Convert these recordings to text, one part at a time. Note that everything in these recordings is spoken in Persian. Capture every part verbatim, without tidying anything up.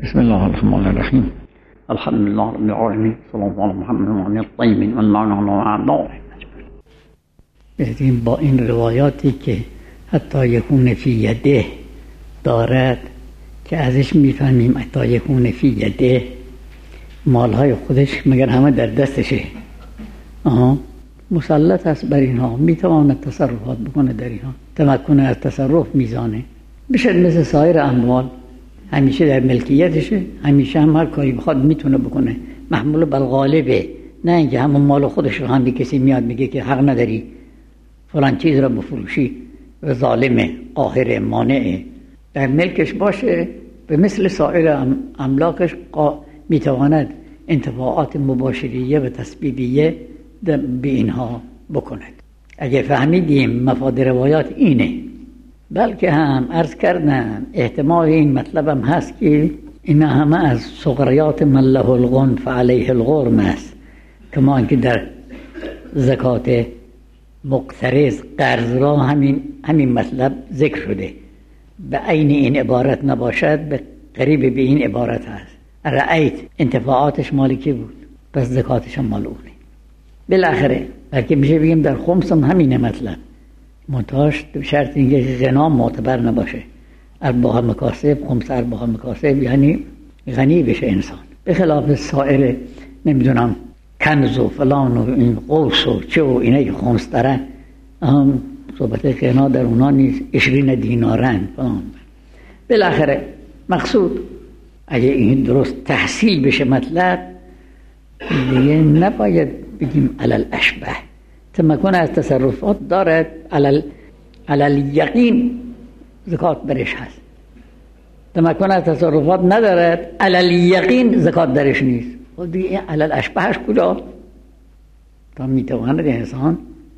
بسم الله الرحمن الرحیم. الحمد لله رب العالمین. صلی الله علی محمد و علی الطیبین و اللعنة علی اعدائهم. با این روایاتی که حتی یکون فی یده دارد که ازش میفهمیم حتی یکون فی یده مالهای خودش مگر همه در دستشه، آها مسلط است بر اینها، میتواند تصرفات بکنه در اینها، تمکن از تصرف میزانه بشه مثل سایر اموال، همیشه در ملکیتشه، همیشه هم هر کاری بخواد میتونه بکنه، محمول بر غالبه، نه اینکه همون مال خودش رو هم به کسی میاد میگه که حق نداری فلان چیز را بفروشی و ظالمه، قاهر، مانعه. در ملکش باشه به مثل سایر املاکش میتواند انتفاعات مباشریه و تسبیبیه به اینها بکند. اگه فهمیدیم مفاد روایات اینه، بلکه هم عرض کردم احتمال این مطلب هم هست که این همه از صغریات من له الغن فعلیه الغرم است، کما اینکه در زکات مقترض قرض را همین همین مطلب ذکر شده، به عین این عبارت نباشد به قریب به این عبارت هست. رأیت انتفاعاتش مالی کی بود، پس زکاتش هم مال اونه. بالاخره بلکه میشه بگیم در خمس هم همینه مطلب، منتهاش شرط اینکه غنا معتبر نباشه. ارباح مکاسب، خمس ارباح مکاسب یعنی غنی بشه انسان، به خلاف سایر نمیدونم کنز و فلان و این قوس و چه و اینه که خمس دارن، هم صحبت غنا در اونا نیست، عشرین دینارن فلان. بالاخره مقصود اگه این درست تحصیل بشه مطلب دیگه نباید بگیم علل اشبه، تمکن از تصرفات دارد، علل علل یقین زکات برش هست، تمکن از تصرفات ندارد، علل یقین زکات درش نیست. خب دیگه علل اشبهش کجا؟ تا میتواند انسان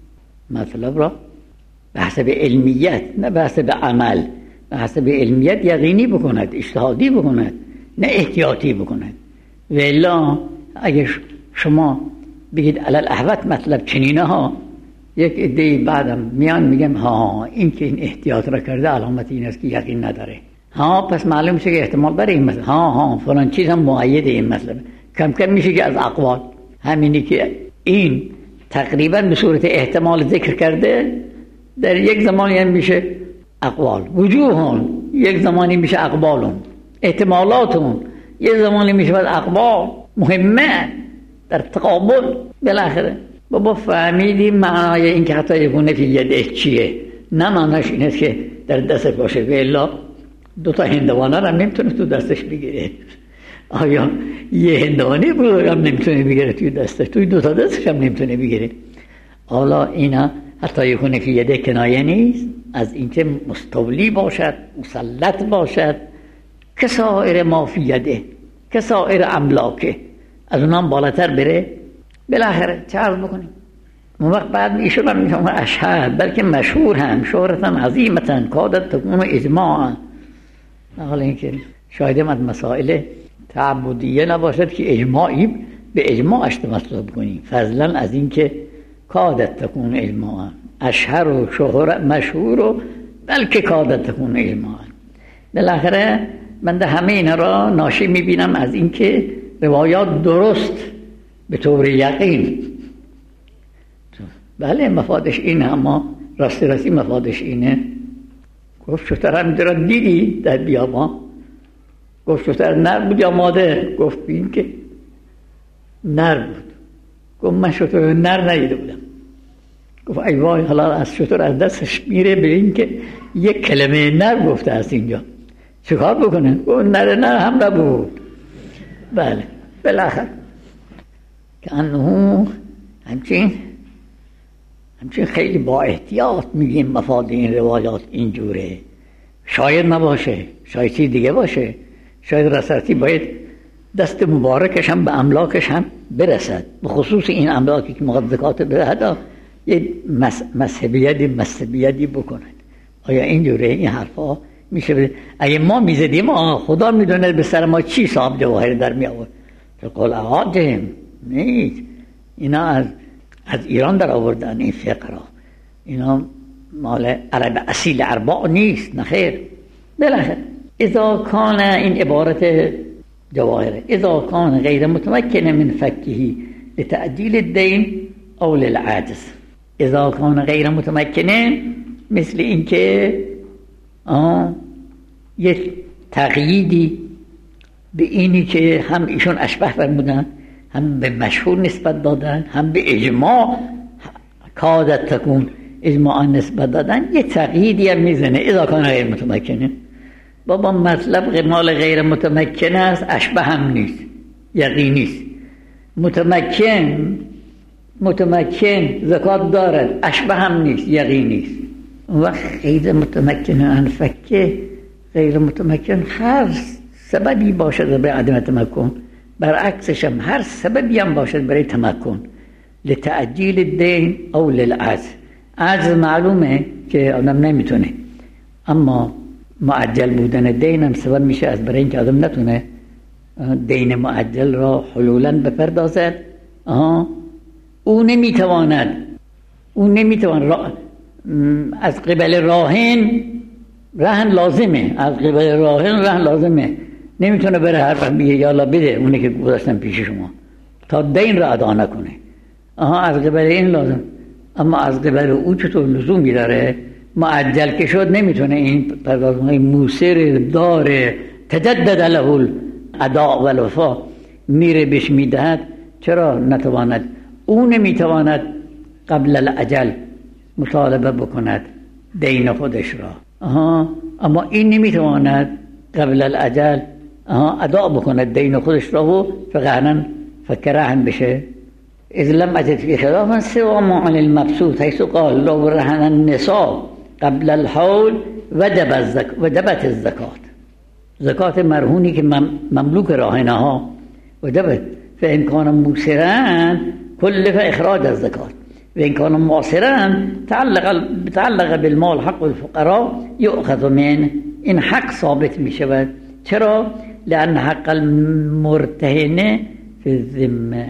مطلب را به حسب علمیت، نه به حسب عمل، به حسب علمیت یقینی بکند، اجتهادی بکند، نه احتیاطی بکند. و الا اگه شما بگید علل احوت مطلب چنینه ها، یک عده بعدم میان میگم ها این که این احتیاط را کرده علامت این است که یقین نداره، ها پس معلوم میشه که احتمال برای این مطلب، ها ها فلان چیز هم مؤید این مطلب. کم کم میشه که از اقوال همینی که این تقریبا به صورت احتمال ذکر کرده در یک زمانی هم میشه اقوال، وجوهون یک زمانی میشه اقبالون، احتمالاتون یک زمانی میشه اقوال مهمه در تقابل. بالاخره بابا فهمیدیم معنای این که حتی یکونه فی یده چیه، نه معناش این است که در دستش باشه، و الا دوتا هندوانه را نمیتونه تو دستش بگیره. آیا یه هندوانه بزرگ هم نمیتونه بگیره توی دستش، توی دوتا دستش هم نمیتونه بگیره. حالا اینا حتی یکونه فی یده کنایه نیست از اینکه مستولی باشد، مسلط باشد، که سایر ما فی یده، که سایر املاکه، از اونام بالاتر بره. بالاخره چه عرض بکنیم؟ اون وقت بعد ایشون هم میگم اشهد، بلکه مشهور هم، شهرت هم عظیمتن، کادت تکون اجماعا. حالا اینکه شاید از مسائل تعبدیه نباشد که اجماعی به اجماعش مطلب کنیم، فضلا از اینکه کادت تکون اجماعا، اشهر و شهر مشهور و بلکه کادت تکون اجماعا. بالاخره من ده همه اینا را ناشی میبینم از اینکه روایات درست به طور یقین، بله مفادش اینه، اما راستی راستی مفادش اینه. گفت شتر هم در دیدی در بیابان؟ گفت شتر نر بود یا ماده؟ گفت بین که نر بود. گفت من شتر نر ندیده بودم. گفت ای وای، حالا از شتر از دستش میره به این که یک کلمه نر گفته است اینجا، چه کار بکنه؟ گفت نر نر هم نبود. بله بالاخره که انه همچین همچین خیلی با احتیاط میگیم مفاد این روایات اینجوره. شاید نباشه، شاید چیز دیگه باشه، شاید رسالتی باید دست مبارکش هم به املاکش هم برسد، به خصوص این املاکی که مقدس زکات بدهد یه مذهبیتی مذهبیتی بکند. آیا اینجوره این حرفا میشه بده؟ اگه ما میزدیم آه خدا میدونه به سر ما چی صاحب جواهر در می آورد. فقال عادم نیست، اینا از از ایران در آوردن این فقرا، اینا مال عرب اصیل ارباع نیست، نخیر. بالاخره اذا کان این عبارت جواهره اذا کان غیر متمکن من فکه لتعجیل الدین او للعجز. اذا کان غیر متمکن مثل اینکه یک تقییدی به اینی که هم ایشون اشبه فرمودن، هم به مشهور نسبت دادن، هم به اجماع کادت تکون اجماع نسبت دادن، یه تقییدی هم میزنه اذا کان غیر متمکنه. بابا مطلب مال غیر متمکن است، اشبه هم نیست، یقین نیست. متمکن متمکن زکات دارد، اشبه هم نیست، یقین نیست. و غیر متمکن عن فکه، غیر متمکن هر سببی باشد برای عدم تمکن، برعکسش هم هر سببی هم باشد برای تمکن. لتعجیل الدین او للعجز. عجز معلومه که آدم نمیتونه، اما معجل بودن دین هم سبب میشه از برای اینکه آدم نتونه دین معجل را حلولاً بپردازد. آها او نمیتواند او نمیتواند را... از قبل راهن رهن لازمه، از قبل راهن رهن لازمه، نمیتونه بره هر وقت بگه یالا بده اونه که گذاشتم پیش شما تا دین را ادا نکنه. آها از قبل این لازم، اما از قبل او چطور لزومی داره؟ معجل که شد نمیتونه این پردازهای موسر داره تجدد له الاداء و الوفا میره بهش میدهد. چرا نتواند؟ او نمیتواند قبل الاجل مطالبه بکند دین خودش را، آها اما این نمیتواند قبل الاجل آها ادا بکند دین خودش را و فقهنا فکره هم بشه. اذ لم اجد فی خلافا سوى ما عن المبسوط حيث قال لو رهن النساء قبل الحول وجب الزک... وجبت الزکات. زکات مرهونی که مملوک راهنه ها وجبت. فإن كان موسرا كلف اخراج الزکات وإن كان معسرا تعلق تعلق بالمال حق الفقراء يؤخذ منه. این حق ثابت می شود. چرا؟ لأن حق المرتهن في الذمه.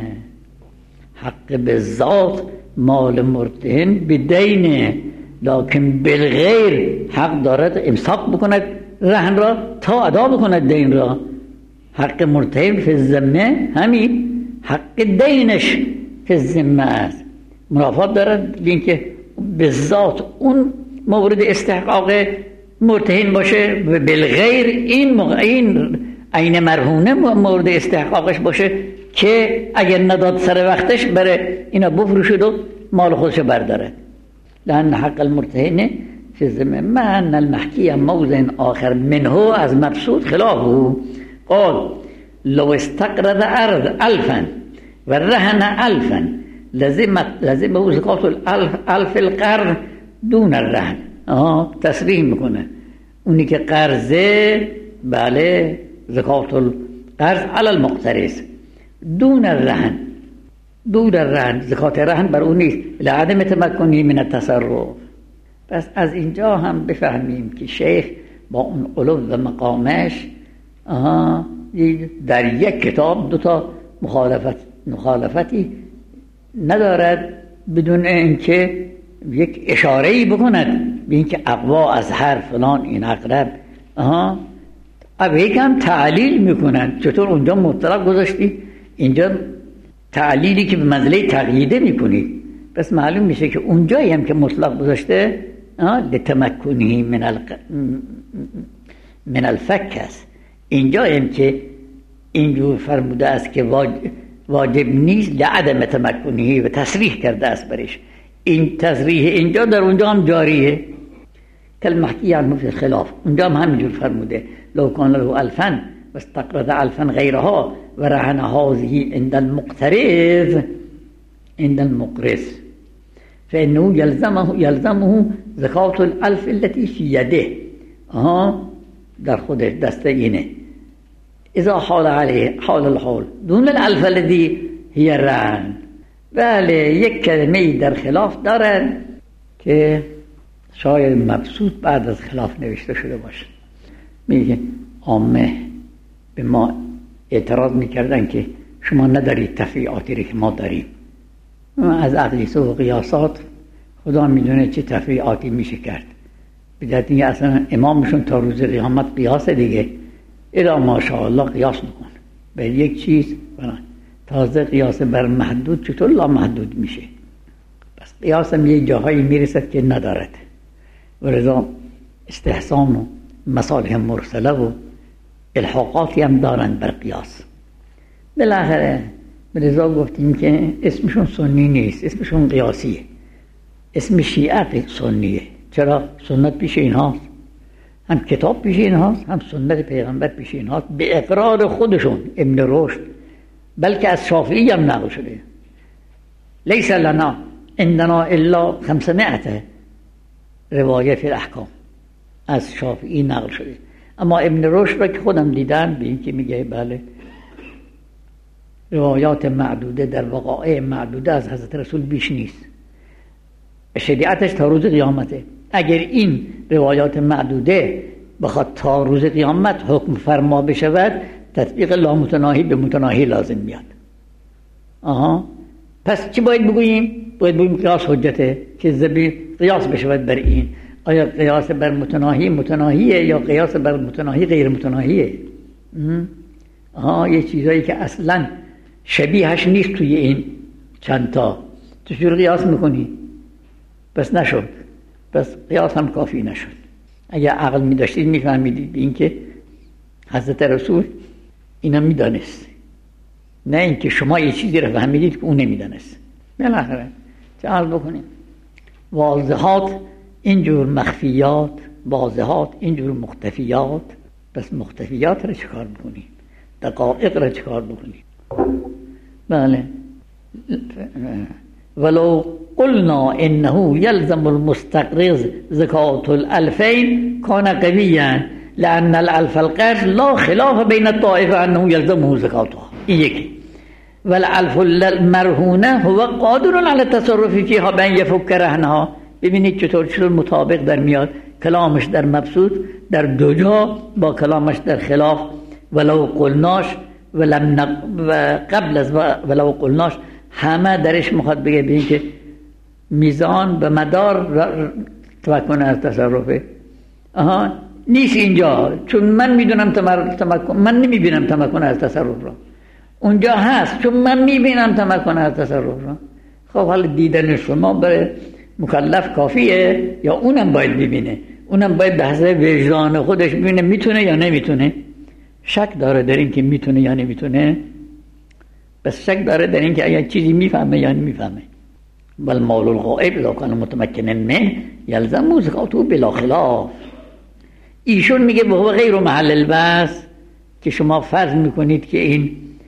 حق بالذات مال مرتهن بدینه، لکن بالغیر حق دارد امساک بکند رهن را تا ادا بکند دین را. حق مرتهن فی الذمه همین حق دینش فی الذمه است. منافات دارد اینکه بالذات اون مورد استحقاق مرتهن باشه و بالغیر این این عین مرهونه مورد استحقاقش باشه که اگر نداد سر وقتش بره اینا بفروشد و مال خودش برداره. لأن حق المرتهن فی الذمه مع ان المحکی موضع آخر منه از مبسوط خلافه. قال لو استقرض ارض الفا و رهن الفا لزمت لزمه زکات الالف الف القرض دون الرهن. آه تصریح میکنه اونی که قرضه بله زکات القرض علی المقترض دون الرهن. دون الرهن زکات رهن بر اون نیست لعدم تمکنی من التصرف. پس از اینجا هم بفهمیم که شیخ با اون علو و مقامش آها در یک کتاب دو تا مخالفت مخالفتی ندارد بدون اینکه یک اشاره‌ای بکند به اینکه اقوا از هر فلان این اقرب. آها اب یکم تعلیل میکنن. چطور اونجا مطلق گذاشتی اینجا تعلیلی که به منزله تقییده میکنی؟ پس معلوم میشه که اونجایی هم که مطلق گذاشته لتمکنی من الق... من الفک است. اینجا هم که اینجور فرموده است که واجب, واجب نیست لعدم تمکنی و تصریح کرده است برش. این تصریح اینجا در اونجا هم جاریه. کالمحکی عنه فی الخلاف اونجا هم همینجور فرموده لو کان له الفا واستقرض الفا غیرها و رهن هذه عند المقترض عند المقرض فانه يلزمه يلزمه زکات الالف التي في يده. آها در خودش دسته اینه اذا حال علیه حال الحال دون الالف الذي هي الرهن. بله یک کلمه در خلاف دارد که شاید مبسوط بعد از خلاف نوشته شده باشه. میگه عامه به ما اعتراض میکردن که شما ندارید تفریعاتی رو که ما داریم. از اقیسه و قیاسات خدا میدونه چه تفریعاتی میشه کرد. بجد اصلا امامشون تا روز قیامت قیاس دیگه الا ماشاءالله قیاس میکن. به یک چیز برن. تازه قیاس بر محدود چطور لامحدود میشه؟ بس قیاس هم یه جاهایی میرسد که ندارد و رضا استحسان و مصالح مرسله و الحاقاتی هم دارند بر قیاس. بالاخره به رضا گفتیم که اسمشون سنی نیست، اسمشون قیاسیه. اسم شیعه سنیه. چرا؟ سنت پیش اینهاست، هم کتاب پیش اینهاست، هم سنت پیغمبر پیش اینهاست، به اقرار خودشون ابن رشد، بلکه از شافعی هم نقل شده. لیس لنا عندنا الا خمسمائة روایه فی الاحکام، از شافعی نقل شده. اما ابن رشد را که خودم دیدم به این که میگه بله روایات معدوده در وقایع معدوده از حضرت رسول بیش نیست، شریعتش تا روز قیامته. اگر این روایات معدوده بخواد تا روز قیامت حکم فرما بشود، تطبیق لامتناهی به متناهی لازم میاد. آها، پس چی باید بگوییم؟ باید بگوییم قیاس حجته که زبی قیاس بشود بر این. آیا قیاس بر متناهی متناهیه یا قیاس بر متناهی غیر متناهیه؟ آها، یه چیزایی که اصلا شبیهش نیست توی این چند تا، تو چجور قیاس میکنی؟ بس نشد، بس قیاس هم کافی نشد. اگر عقل می داشتید می فهمیدید این که حضرت رسول اینا می دانست، نه اینکه شما یه چیزی رو فهمیدید که اون نمی دانست. بالاخره چه حال بکنیم؟ واضحات اینجور مخفیات، واضحات اینجور مختفیات. بس مختفیات رو چکار بکنیم؟ دقائق رو چکار بکنیم؟ بله، ولو قلنا انه يلزم المستقرض زکات الالفین کان قویا لان الالف القرض لا خلاف بین الطائفه انه يلزمه زکاتها. این یکی. والالف المرهونه هو قادر على التصرف فيها بین يفك رهنها. ببینید چطور چطور مطابق در میاد کلامش در مبسوط در دو جا با کلامش در خلاف. ولو قلناش ولم نق... و قبل از ولو قلناش همه درش مخاطب بگه به این که میزان به مدار تمکن از تصرفه. آها، نیست اینجا، چون من میدونم تمکن، من نمیبینم تمکن از تصرف را. اونجا هست چون من میبینم تمکن از تصرف را. خب حالا دیدن شما برای مکلف کافیه یا اونم باید ببینه؟ اونم باید به حسب وجدان خودش ببینه میتونه یا نمیتونه. شک داره در این که میتونه یا نمیتونه، بس شک داره در این که اگر چیزی میفهمه یا نمیفهمه. بل مال الغائب اذا کان متمکنا منه یلزم زکاته بلا خلاف. ایشون میگه به غیر محل البحث که شما فرض میکنید که این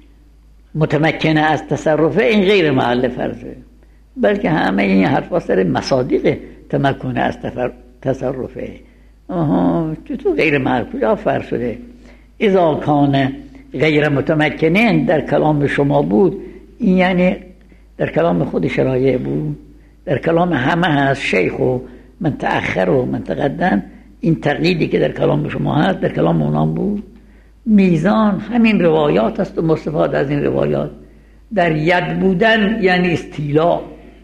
متمکنه از تصرفه، این غیر محل فرضه، بلکه همه این حرفا سر مصادیق تمکنه از تصرفه. آها، چطور غیر محل کجا فرض شده؟ اذا کان غیر متمکنین در کلام شما بود، این یعنی در کلام خود شرایع بود، در کلام همه هست، شیخ و من تأخر و من تقدم. این تقلیدی که در کلام شما هست در کلام اونام بود. میزان همین روایات است و مستفاد از این روایات. در ید بودن یعنی استیلا،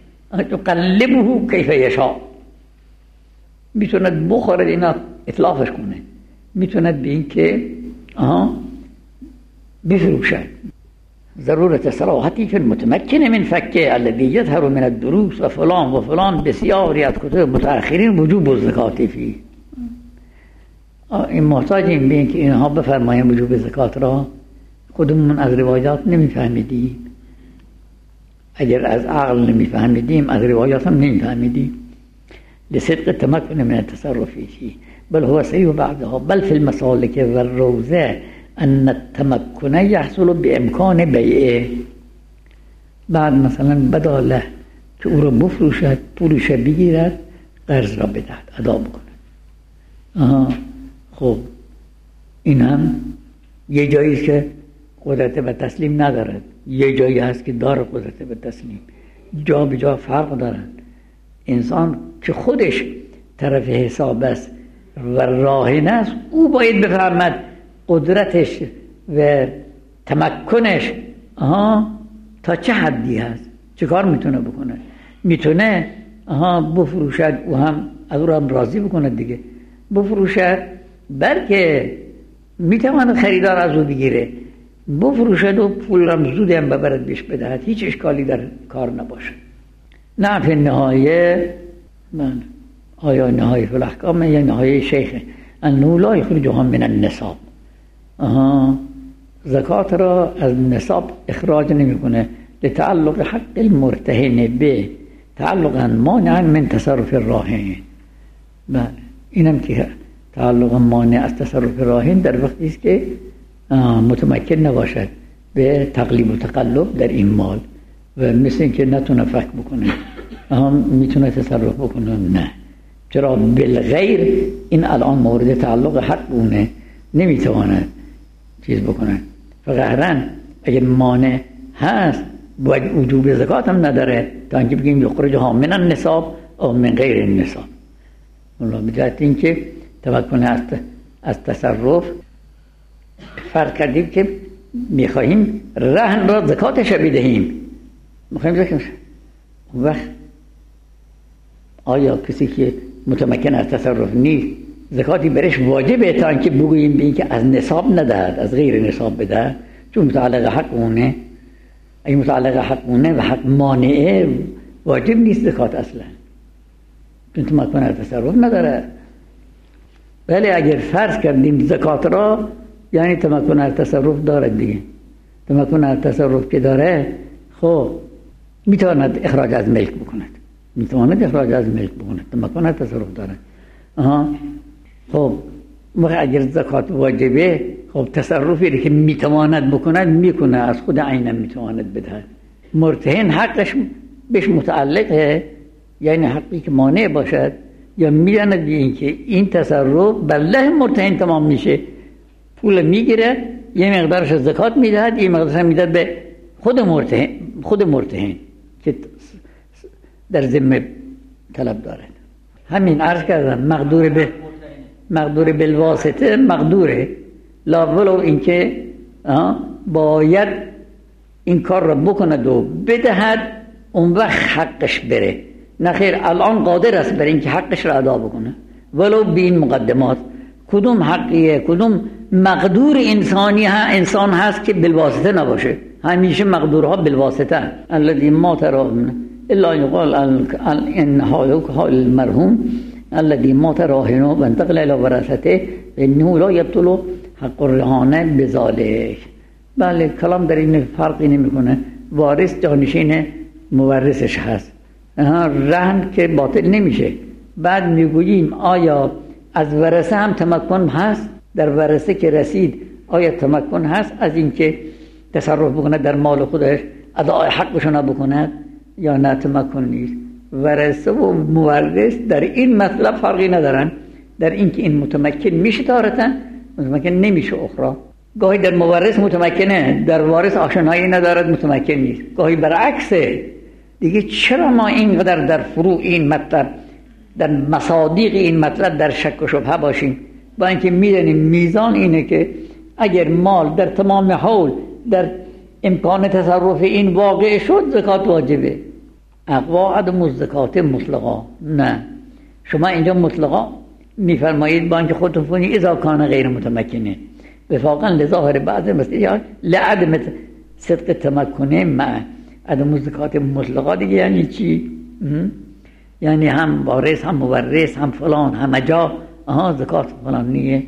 تقلبه کیف یشاء. میتوند بخورد اینا اطلافش کنه، میتوند به این که آها بفروشد. ضرورت صراحتی فی المتمکن من فکه الذی یظهر من الدروس و فلان و فلان بسیاری از کتب متأخرین وجوب الزکات فی. این محتاجیم به این که اینها بفرمایم وجوب زکات را. خودمون از روایات نمیفهمیدیم، اگر از عقل نمیفهمیدیم از روایات هم نمیفهمیدیم. لصدق تمکن من التصرف فی بل هو سیء بعدها بل فی المسالک و الروضه ان التمکن یحصل بامکان بیعه. بعد مثلا بداله که او را بفروشد، پولش بگیرد، قرض را بدهد، ادا بکند. آها، خب این هم یه جایی است که قدرت به تسلیم ندارد، یه جایی هست که داره قدرت به تسلیم. جا به جا فرق دارند. انسان که خودش طرف حساب است و راهن است، او باید بفهمد قدرتش و تمکنش آها تا چه حدی هست، چه کار میتونه بکنه. میتونه آها بفروشد، او هم از او هم راضی بکنه دیگه، بفروشد، بلکه میتواند خریدار از او بگیره. بفروشد و پول را زود هم ببرد بیش بدهد، هیچ اشکالی در کار نباشه. نه فی النهایه من آیا نهایه فی الاحکام یا نهایه شیخ انه لا یخرجها من النصاب. آها زکات را از نصاب اخراج نمیکنه لتعلق حق المرتهن به تعلقا مانعا من تصرف الراهن. بله اینم که تعلق مانع از تصرف راهن در وقتی است که متمکن نباشد به تقلیب و تقلب در این مال و مثل اینکه نتونه فک بکنه هم میتونه تصرف بکنه. نه، چرا بالغیر این الان مورد تعلق حق بونه نمیتواند چیز بکنه. فقهرا اگر مانع هست باید وجوب زکات هم نداره تا اینکه بگیم یخرجها من النصاب او من غیر النصاب. والله بجهت این که تمکن از از تصرف فرق کردیم که میخواهیم رهن را زکاتش بدهیم، میخواهیم زکاتش. وقت آیا کسی که متمکن از تصرف نیست زکاتی برش واجبه تا اینکه بگوییم به این که از نصاب ندهد، از غیر نصاب بده؟ چون متعلق حق اونه. اگه متعلق حق اونه و حق مانعه واجب نیست زکات اصلا، چون تمکن از تصرف نداره. ولی اگر فرض کردیم زکات را یعنی تمکن از تصرف دارد دیگه، تمکن از تصرف که داره خب میتواند اخراج از ملک بکند، میتواند اخراج از ملک بکند، تمکن از تصرف داره. آها خب اگر زکات واجبه خب تصرفی که میتواند بکند میکنه، از خود عینم میتواند بدهد. مرتهن حقش بهش متعلقه، یعنی حقی که مانع باشد یا میداند این که این تصرف بله مرتهن تمام میشه، پول میگیره یه مقدارش زکات میدهد، یه مقدارش میدهد به خود مرتهن، خود مرتهن که در ذمه طلب دارد. همین عرض کردم مقدور به مقدور بالواسطه مقدوره، لا ولو اینکه باید این کار را بکند و بدهد اون وقت حقش بره. نه خیر الان قادر است بر اینکه حقش را ادا بکنه ولو به این مقدمات. کدوم حقیه، کدوم مقدور انسانی ها انسان هست که بالواسطه نباشه؟ همیشه مقدورها بالواسطه. الذي ما ترى الا يقال ان حالك حال المرحوم الذي ما تراهنه وانتقل الى ورثته انه لا يبطل حق الرهانه بذلك. بله کلام در این فرقی نمیکنه، وارث جانشین مورثش هست، رهن که باطل نمیشه. بعد میگوییم آیا از ورثه هم تمکن هست؟ در ورثه که رسید آیا تمکن هست از اینکه تصرف بکنه در مال خودش، ادای حقشون بکنه یا نه تمکن نیست؟ ورثه و مورث در این مطلب فرقی ندارن، در اینکه این متمکن میشه تارتن، متمکن نمیشه اخرى. گاهی در مورث متمکنه، در وارث آشنایی ندارد، متمکن نیست. گاهی برعکسه. دیگه چرا ما اینقدر در فروع این مطلب، در مصادیق این مطلب در شک و شبهه باشیم؟ با اینکه میدونیم میزان اینه که اگر مال در تمام حول در امکان تصرف این واقع شد زکات واجبه. اقوا عدم الزکات مطلقا. نه، شما اینجا مطلقا میفرمایید با اینکه خودتون فونی اذا کان غیر متمکنه وفاقا لظاهر بعض مسئله لعدم صدق تمکنه مع عدم الزکات مطلقا. دیگه یعنی چی؟ یعنی هم وارث هم مورث هم فلان همه جا آها زکات فلان نیه.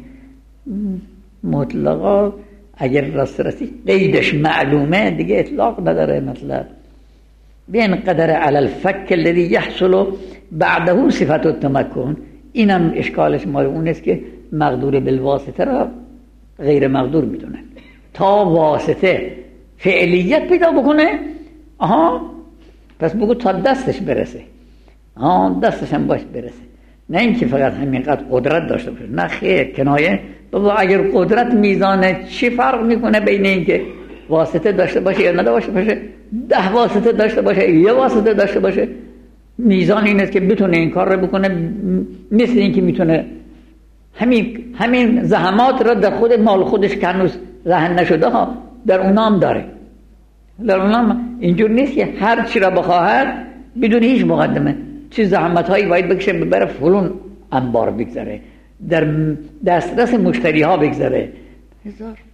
مطلقا اگر راست رسی قیدش معلومه دیگه اطلاق نداره. مطلب بین قدر علی الفک الذي يحصل بعده صفت التمکن. اینم اشکالش مال اون است که مقدور بالواسطه را غیر مقدور میدونه. تا واسطه فعلیت پیدا بکنه آها پس بگو تا دستش برسه، آها دستش هم باش برسه، نه اینکه فقط همینقدر قدرت داشته باشه. نه خیر، کنایه. بابا اگر قدرت میزانه چی فرق میکنه بین اینکه واسطه داشته باشه یا نداشته باشه؟ ده واسطه داشته باشه یه واسطه داشته باشه، میزان این است که بتونه این کار رو بکنه. مثل اینکه میتونه همین همین زحمات را در خود مال خودش که هنوز رهن نشده ها در اونا هم داره. در اونا هم اینجور نیست که هر چی را بخواهد بدون هیچ مقدمه چه زحمت هایی باید بکشه ببره فلون انبار بگذاره، در دسترس مشتری ها بگذاره. هزار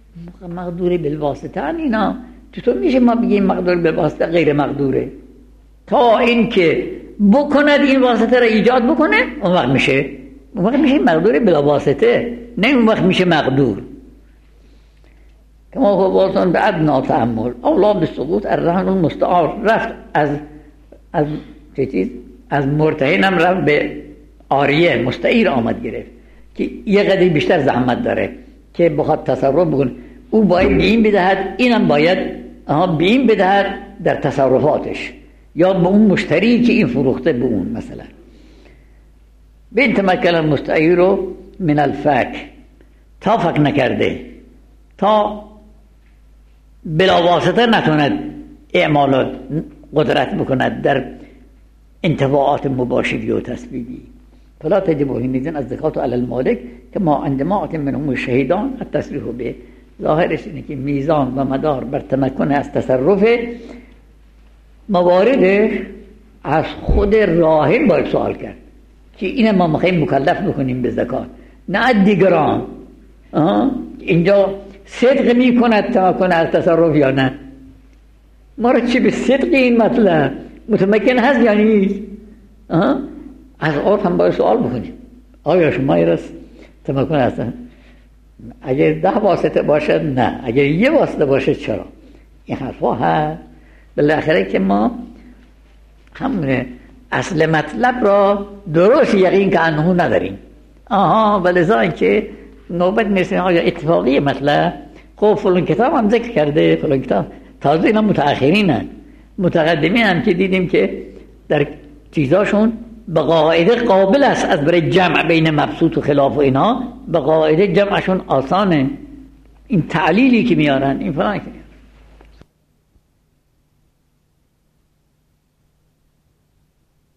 مقدور بالواسطه اینا چطور میشه ما بگیم مقدور بالواسطه غیر مقدوره؟ تا این که بکند این واسطه را ایجاد بکنه اون وقت میشه اون وقت میشه مقدور بلا واسطه، نه اون وقت میشه مقدور. که ما خوباتون به ادنا تحمل اولاد سقوط الرهن المستعار، رفت از از چه چیز از مرتهن هم رفت به آریه مستعیر آمد گرفت که یه قدری بیشتر زحمت داره که بخواد تصرف بکنه، او باید به این بدهد، اینم باید به این بدهد در تصرفاتش یا به اون مشتری که این فروخته به اون. مثلا بین تمکن المستعیر من الفک، تا فک نکرده، تا بلا واسطه نتوند اعمالات قدرت بکند در انتفاعات مباشری و تسبیبی. فلا تجب حینئذ الزکات علی المالک کما عندما اتم منهم الشهیدان التصریح به. ظاهرش اینه که میزان و مدار بر تمکن از تصرف مواردش از خود راهن باید سوال کرد که اینه ما میخواییم مکلف بکنیم به زکات، نه دیگران. اینجا صدق میکند تمکن از تصرف یا نه؟ ما را چی به صدق این مطلب متمکن هست یا نیست؟ از عرف هم باید سوال بکنیم آیا شما ایرست تمکن هست؟ اگر ده واسطه باشد نه، اگر یه واسطه باشد چرا؟ این حرفا هست. بالاخره که ما همونه اصل مطلب را درست یقین که انهو نداریم. آها ولذا اینکه نوبت میرسیم آیا اتفاقی مطلب، خب فلان کتاب هم ذکر کرده، فلان کتاب تازه اینا متأخرین هست، متقدمین هم که دیدیم که در چیزاشون به قاعده قابل است از برای جمع بین مبسوط و خلاف و اینا، به قاعده جمعشون آسانه. این تعلیلی که میارن این فلان